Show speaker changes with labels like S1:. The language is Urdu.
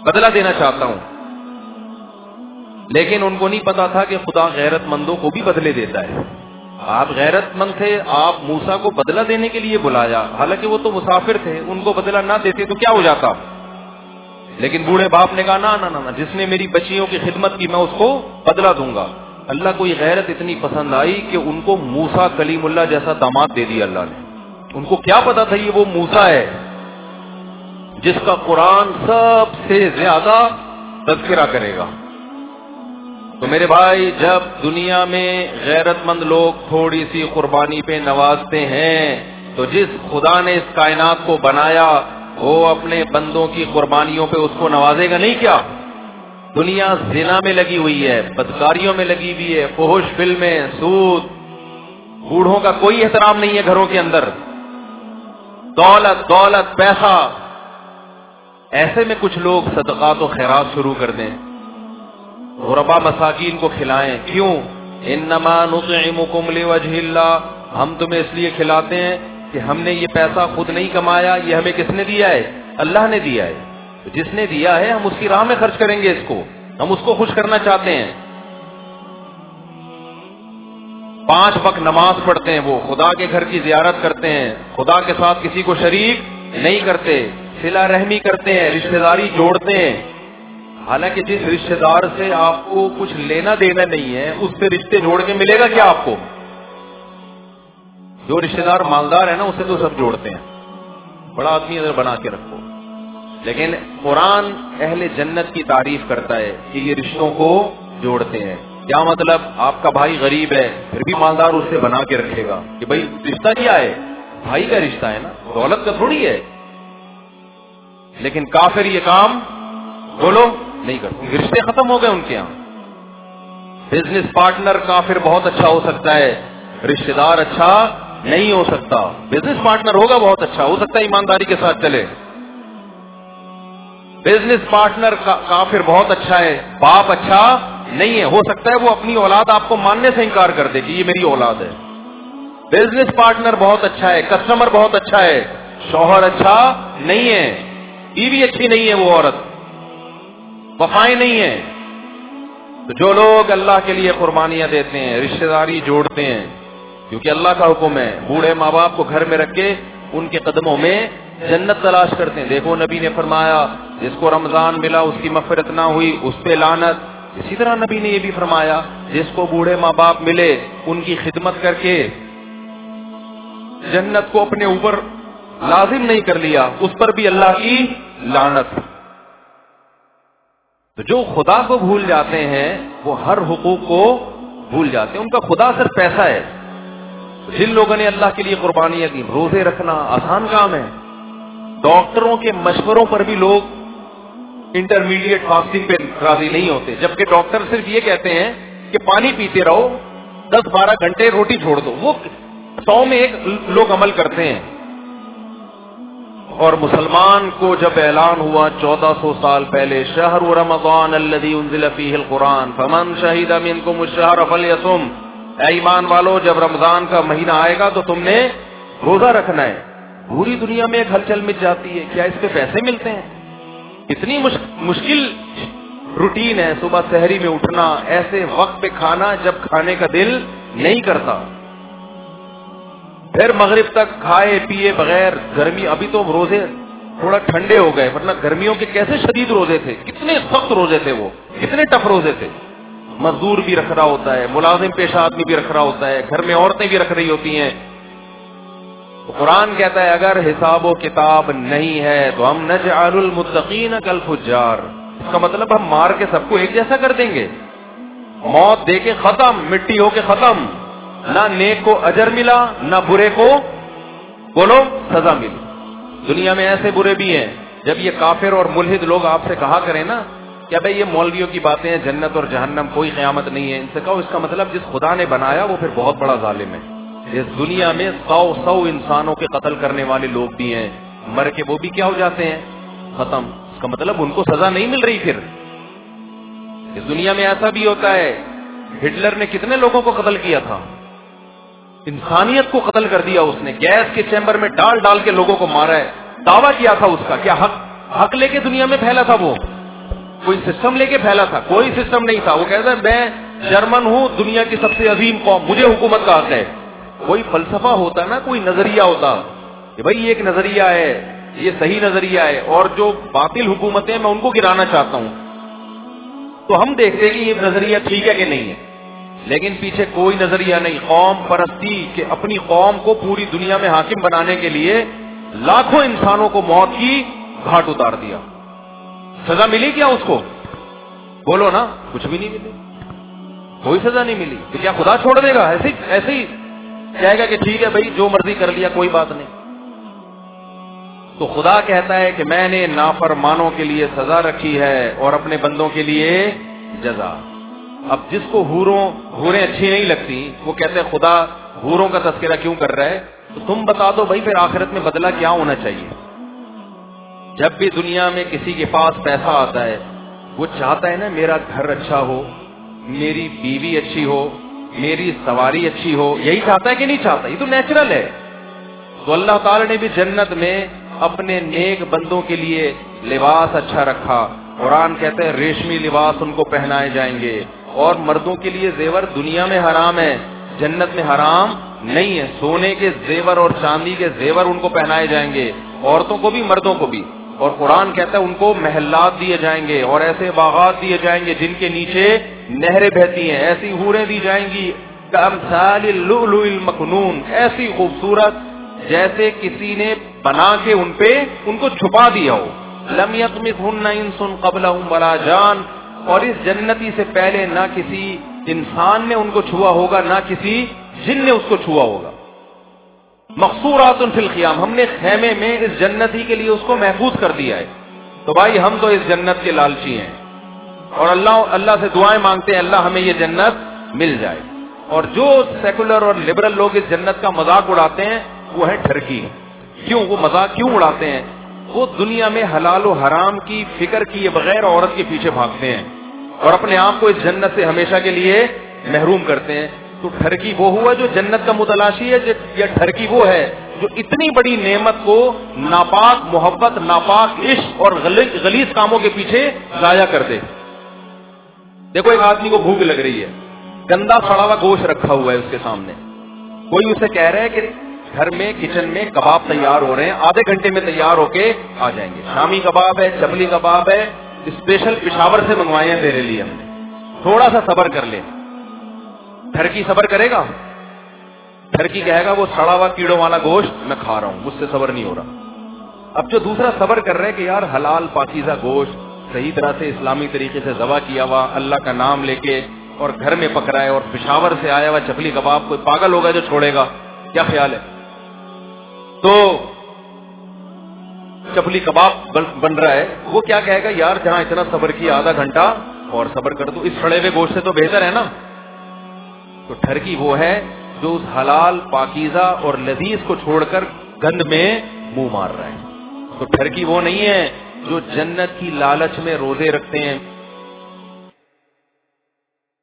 S1: بدلہ دینا چاہتا ہوں. لیکن ان کو نہیں پتا تھا کہ خدا غیرت مندوں کو بھی بدلے دیتا ہے. آپ غیرت مند تھے, آپ موسیٰ کو بدلہ دینے کے لیے بلایا, حالانکہ وہ تو مسافر تھے, ان کو بدلہ نہ دیتے تو کیا ہو جاتا. لیکن بوڑھے باپ نے کہا نہ, جس نے میری بچیوں کی خدمت کی میں اس کو بدلہ دوں گا. اللہ کو یہ غیرت اتنی پسند آئی کہ ان کو موسیٰ کلیم اللہ جیسا داماد دے دیا اللہ نے. ان کو کیا پتا تھا یہ وہ موسیٰ ہے جس کا قرآن سب سے زیادہ تذکرہ کرے گا. تو میرے بھائی, جب دنیا میں غیرت مند لوگ تھوڑی سی قربانی پہ نوازتے ہیں تو جس خدا نے اس کائنات کو بنایا وہ اپنے بندوں کی قربانیوں پہ اس کو نوازے گا نہیں کیا؟ دنیا زنا میں لگی ہوئی ہے, بدکاریوں میں لگی ہوئی ہے, فحش فلمیں, سود, بوڑھوں کا کوئی احترام نہیں ہے گھروں کے اندر, دولت پیسہ. ایسے میں کچھ لوگ صدقات و خیرات شروع کر دیں, غربا مساکین کو کھلائیں. کیوں؟ انما نطعمکم لوجہ اللہ, ہم تمہیں اس لیے کھلاتے ہیں کہ ہم نے یہ پیسہ خود نہیں کمایا, یہ ہمیں کس نے دیا ہے؟ اللہ نے دیا ہے. تو جس نے دیا ہے ہم اس کی راہ میں خرچ کریں گے, اس کو ہم اس کو خوش کرنا چاہتے ہیں. 5 وقت نماز پڑھتے ہیں, وہ خدا کے گھر کی زیارت کرتے ہیں, خدا کے ساتھ کسی کو شریک نہیں کرتے, صلہ رحمی کرتے ہیں, رشتہ داری جوڑتے ہیں. حالانکہ جس رشتہ دار سے آپ کو کچھ لینا دینا نہیں ہے اس سے رشتے جوڑ کے ملے گا کیا آپ کو؟ جو رشتہ دار مالدار ہے نا اسے تو سب جوڑتے ہیں, بڑا آدمی ادھر بنا کے رکھو. لیکن قرآن اہل جنت کی تعریف کرتا ہے کہ یہ رشتوں کو جوڑتے ہیں. کیا مطلب؟ آپ کا بھائی غریب ہے پھر بھی مالدار اس سے بنا کے رکھے گا کہ بھائی رشتہ کیا ہے؟ بھائی کا رشتہ ہے نا, دولت کا تھوڑی ہے. لیکن کافر یہ کام بولو نہیں کرتے, رشتے ختم ہو گئے ان کے یہاں. بزنس پارٹنر کافر بہت اچھا ہو سکتا ہے, رشتہ دار اچھا نہیں ہو سکتا. بزنس پارٹنر ہوگا بہت اچھا, ہو سکتا ہے ایمانداری کے ساتھ چلے. بزنس پارٹنر کافر بہت اچھا ہے, باپ اچھا نہیں ہے, ہو سکتا ہے وہ اپنی اولاد آپ کو ماننے سے انکار کر دے کہ یہ میری اولاد ہے. بزنس پارٹنر بہت اچھا ہے, کسٹمر بہت اچھا ہے, شوہر اچھا نہیں ہے, بیوی اچھی نہیں ہے, وہ عورت وفائیں نہیں ہے. تو جو لوگ اللہ کے لیے قربانیاں دیتے ہیں, رشتہ داری جوڑتے ہیں, کیونکہ اللہ کا حکم ہے, بوڑھے ماں باپ کو گھر میں رکھ کے ان کے قدموں میں جنت تلاش کرتے ہیں. دیکھو نبی نے فرمایا جس کو رمضان ملا اس کی مغفرت نہ ہوئی اس پہ لعنت. اسی طرح نبی نے یہ بھی فرمایا جس کو بوڑھے ماں باپ ملے ان کی خدمت کر کے جنت کو اپنے اوپر لازم نہیں کر لیا اس پر بھی اللہ کی لعنت. تو جو خدا کو بھول جاتے ہیں وہ ہر حقوق کو بھول جاتے ہیں, ان کا خدا صرف پیسہ ہے. جن لوگوں نے اللہ کے لیے قربانیاں کی, روزے رکھنا آسان کام ہے. ڈاکٹروں کے مشوروں پر بھی لوگ انٹرمیڈیٹ فاسٹنگ پہ راضی نہیں ہوتے, جبکہ ڈاکٹر صرف یہ کہتے ہیں کہ پانی پیتے رہو, 10-12 گھنٹے روٹی چھوڑ دو. وہ 100 میں 1 لوگ عمل کرتے ہیں. اور مسلمان کو جب اعلان ہوا 1400 سال پہلے, شہر رمضان الذی انزل فیہ القرآن فمن شہد منکم الشہر فلیصم, اے ایمان والو جب رمضان کا مہینہ آئے گا تو تم نے روزہ رکھنا ہے. پوری دنیا میں ایک ہلچل مچ جاتی ہے, کیا اس پہ پیسے ملتے ہیں؟ اتنی مشکل روٹین ہے, صبح سحری میں اٹھنا, ایسے وقت پہ کھانا جب کھانے کا دل نہیں کرتا, پھر مغرب تک کھائے پیے بغیر. گرمی, ابھی تو روزے تھوڑا ٹھنڈے ہو گئے, ورنہ گرمیوں کے کیسے شدید روزے تھے, کتنے سخت روزے تھے, وہ کتنے ٹف روزے تھے. مزدور بھی رکھ رہا ہوتا ہے, ملازم پیشہ آدمی بھی رکھ رہا ہوتا ہے, گھر میں عورتیں بھی رکھ رہی ہوتی ہیں. تو قرآن کہتا ہے اگر حساب و کتاب نہیں ہے تو ہم نجعل المتقین کالفجار, اس کا مطلب ہم مار کے سب کو ایک جیسا کر دیں گے, موت دے کے ختم, مٹی ہو کے ختم. نہ نیک کو اجر ملا نہ برے کو بولو سزا ملی. دنیا میں ایسے برے بھی ہیں, جب یہ کافر اور ملحد لوگ آپ سے کہا کریں نا کیا بھائی یہ مولویوں کی باتیں ہیں, جنت اور جہنم کوئی قیامت نہیں ہے, ان سے کہو اس کا مطلب جس خدا نے بنایا وہ پھر بہت بڑا ظالم ہے. اس دنیا میں 100 انسانوں کے قتل کرنے والے لوگ بھی ہیں, مر کے وہ بھی کیا ہو جاتے ہیں, ختم. اس کا مطلب ان کو سزا نہیں مل رہی. پھر اس دنیا میں ایسا بھی ہوتا ہے, ہٹلر نے کتنے لوگوں کو قتل کیا تھا, انسانیت کو قتل کر دیا اس نے, گیس کے چیمبر میں ڈال کے لوگوں کو مارا ہے. دعویٰ کیا تھا اس کا, کیا حق لے کے دنیا میں پھیلا تھا وہ, کوئی سسٹم لے کے پھیلا تھا؟ کوئی سسٹم نہیں تھا. وہ کہتا ہے میں جرمن ہوں, دنیا کی سب سے عظیم قوم, مجھے حکومت کا حق ہے. کوئی فلسفہ ہوتا نا, کوئی نظریہ ہوتا کہ بھائی یہ ایک نظریہ ہے, یہ صحیح نظریہ ہے, اور جو باطل حکومتیں میں ان کو گرانا چاہتا ہوں, تو ہم دیکھتے ہیں کہ یہ نظریہ ٹھیک ہے کہ نہیں ہے. لیکن پیچھے کوئی نظریہ نہیں. قوم پرستی کہ اپنی قوم کو پوری دنیا میں حاکم بنانے کے لیے لاکھوں انسانوں کو موت کی گھاٹ اتار دیا. سزا ملی کیا اس کو؟ بولو نا. کچھ بھی نہیں ملی, کوئی سزا نہیں ملی. تو کیا خدا چھوڑ دے گا؟ ایسے ہی کہے گا کہ ٹھیک ہے بھائی جو مرضی کر لیا, کوئی بات نہیں. تو خدا کہتا ہے کہ میں نے نافرمانوں کے لیے سزا رکھی ہے اور اپنے بندوں کے لیے جزا. اب جس کو حوریں اچھی نہیں لگتی, وہ کہتے ہیں خدا حوروں کا تذکرہ کیوں کر رہا ہے؟ تو تم بتا دو بھائی پھر آخرت میں بدلہ کیا ہونا چاہیے؟ جب بھی دنیا میں کسی کے پاس پیسہ آتا ہے, وہ چاہتا ہے نا میرا گھر اچھا ہو, میری بیوی اچھی ہو, میری سواری اچھی ہو. یہی چاہتا ہے کہ نہیں چاہتا؟ یہ تو نیچرل ہے. تو اللہ تعالی نے بھی جنت میں اپنے نیک بندوں کے لیے لباس اچھا رکھا. قرآن کہتے ہیں ریشمی لباس ان کو پہنائے جائیں گے. اور مردوں کے لیے زیور دنیا میں حرام ہے, جنت میں حرام نہیں ہے. سونے کے زیور اور چاندی کے زیور ان کو پہنائے جائیں گے, عورتوں کو بھی مردوں کو بھی. اور قرآن کہتا ہے ان کو محلات دیے جائیں گے اور ایسے باغات دیے جائیں گے جن کے نیچے نہریں بہتی ہیں. ایسی حوریں دی جائیں گی کامثال اللؤلؤ المکنون, ایسی خوبصورت جیسے کسی نے بنا کے ان کو چھپا دیا ہو. لم یطمثہن انس قبلہم ولا جان, اور اس جنتی سے پہلے نہ کسی انسان نے ان کو چھوا ہوگا, نہ کسی جن نے اس کو چھوا ہوگا. مقصورات فی الخیام, ہم نے خیمے میں اس جنتی کے لیے اس کو محفوظ کر دیا ہے. تو بھائی ہم تو اس جنت کے لالچی ہیں اور اللہ سے دعائیں مانگتے ہیں اللہ ہمیں یہ جنت مل جائے. اور جو سیکولر اور لبرل لوگ اس جنت کا مذاق اڑاتے ہیں وہ ہے ٹھرکی. کیوں وہ مذاق کیوں اڑاتے ہیں؟ وہ دنیا میں حلال و حرام کی فکر کیے بغیر عورت کے پیچھے بھاگتے ہیں اور اپنے آپ کو اس جنت سے ہمیشہ کے لیے محروم کرتے ہیں. تو ٹھرکی وہ ہوا جو جنت کا متلاشی ہے, یا ٹھرکی وہ ہے جو اتنی بڑی نعمت کو ناپاک محبت, ناپاک عشق اور غلیظ کاموں کے پیچھے ضائع کر دے. دیکھو ایک آدمی کو بھوک لگ رہی ہے, گندا سڑا ہوا گوشت رکھا ہوا ہے اس کے سامنے, کوئی اسے کہہ رہا ہے کہ گھر میں کچن میں کباب تیار ہو رہے ہیں, آدھے گھنٹے میں تیار ہو کے آ جائیں گے. شامی کباب ہے, چپلی کباب ہے, اسپیشل پشاور سے منگوائے ہیں تیرے لیے ہم نے, تھوڑا سا صبر کر لے. ٹھرکی صبر کرے گا؟ ٹھرکی کہے گا وہ سڑا ہوا کیڑوں والا گوشت میں کھا رہا ہوں, مجھ سے صبر نہیں ہو رہا. اب جو دوسرا صبر کر رہے کہ یار حلال پاکیزہ گوشت صحیح طرح سے اسلامی طریقے سے ذبح کیا ہوا, اللہ کا نام لے کے, اور گھر میں پک رہا ہے, اور پشاور سے آیا ہوا چپلی کباب, کوئی پاگل ہوگا جو چھوڑے گا؟ کیا خیال ہے؟ تو چپلی کباب بن رہا ہے, وہ کیا کہے گا یار جہاں اتنا صبر کیا آدھا گھنٹہ اور صبر کر دو, اس سڑے ہوئے گوشت سے تو بہتر ہے نا. تو ٹھرکی وہ ہے جو اس حلال پاکیزہ اور لذیذ کو چھوڑ کر گند میں منہ مار رہا ہے. تو ٹھرکی وہ نہیں ہے جو جنت کی لالچ میں روزے رکھتے ہیں,